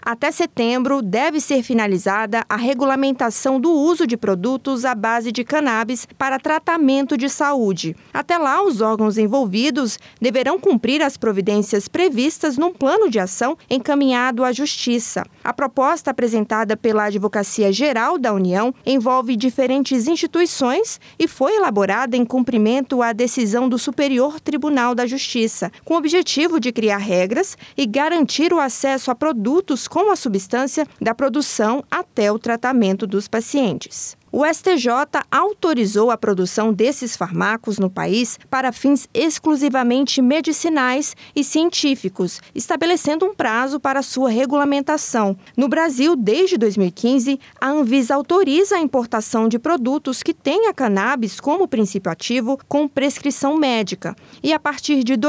Até setembro, deve ser finalizada a regulamentação do uso de produtos à base de cannabis para tratamento de saúde. Até lá, os órgãos envolvidos deverão cumprir as providências previstas num plano de ação encaminhado à Justiça. A proposta apresentada pela Advocacia Geral da União envolve diferentes instituições e foi elaborada em cumprimento à decisão do Superior Tribunal da Justiça, com o objetivo de criar regras e garantir o acesso a produtos com a substância da produção até o tratamento dos pacientes. O STJ autorizou a produção desses fármacos no país para fins exclusivamente medicinais e científicos, estabelecendo um prazo para sua regulamentação. No Brasil, desde 2015, a Anvisa autoriza a importação de produtos que tenha cannabis como princípio ativo com prescrição médica. E a partir de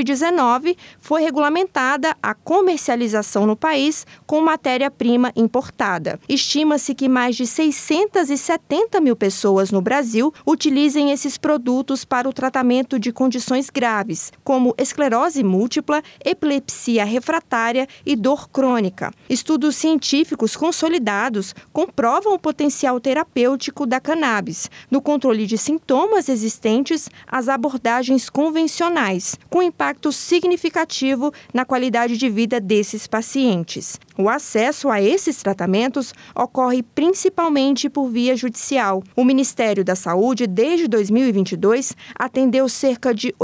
2019, foi regulamentada a comercialização no país com matéria-prima importada. Estima-se que mais de 670 mil pessoas no Brasil utilizem esses produtos para o tratamento de condições graves, como esclerose múltipla, epilepsia refratária e dor crônica. Estudos científicos consolidados comprovam o potencial terapêutico da cannabis no controle de sintomas existentes às abordagens convencionais, com impacto significativo na qualidade de vida desses pacientes. O acesso a esses tratamentos ocorre principalmente por via judicial. O Ministério da Saúde, desde 2022, atendeu cerca de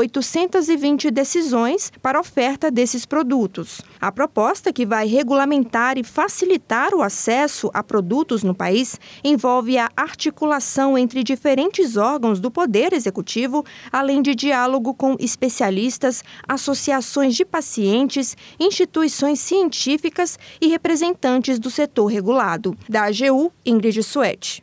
820 decisões para oferta desses produtos. A proposta, que vai regulamentar e facilitar o acesso a produtos no país, envolve a articulação entre diferentes órgãos do Poder Executivo, além de diálogo com especialistas, associações de pacientes, instituições científicas e representantes do setor regulado. Da AGU, Ingrid Suete.